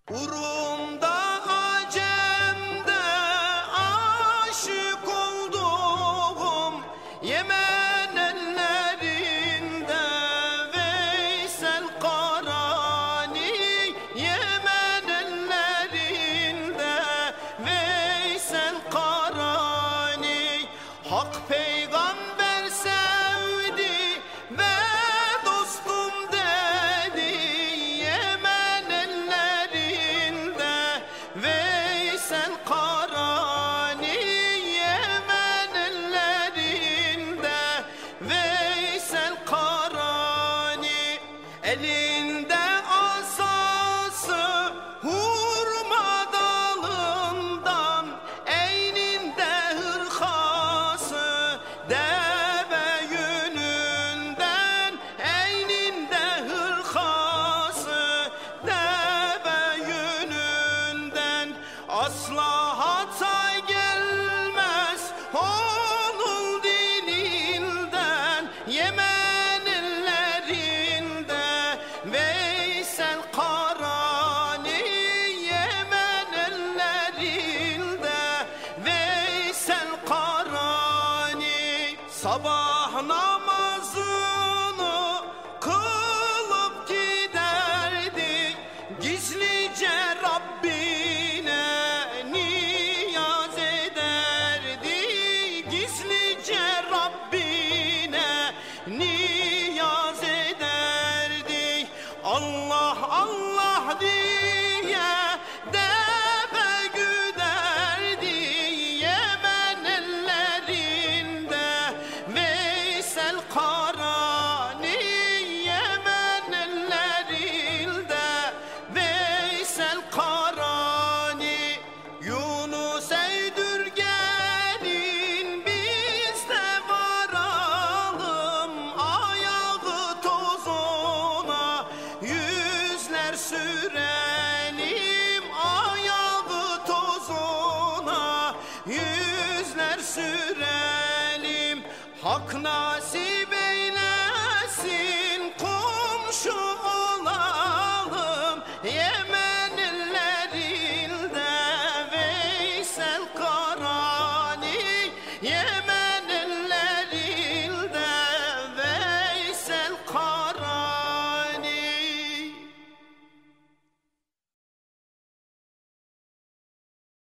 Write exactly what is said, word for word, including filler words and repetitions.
Urum'da Acem'de aşık oldum, Yemen ellerinde Veysel Karani, Yemen ellerinde Veysel Karani. Hak peygamber sevdi ve dostum dedi, Yemen ellerinde Veysel Karani, Yemen ellerinde Veysel Karani. Elinde asası hurma dalından, eyninde hırkası deve yününden, eyninde hırkası deve yününden. Asla hata gelmez onun dilinden, Yemen ellerinde Veysel Karani, Yemen ellerinde Veysel Karani. Sabah namazını kılıp giderdi, gizlice Rabbine niyaz ederdi, gizlice Rabbine niyaz ederdi. Allah Allah diye deve güderdi, Yemen ellerinde Veysel Karani, Yemen ellerinde Veysel Karani. Yunus eydür gelin biz de varalım, ayağı tozuna yüzler sürelim, ayağı tozuna yüzler sürelim. Hak nasip eylesin komşu olalım, Yemen ellerinde Veysel Karani, Yemen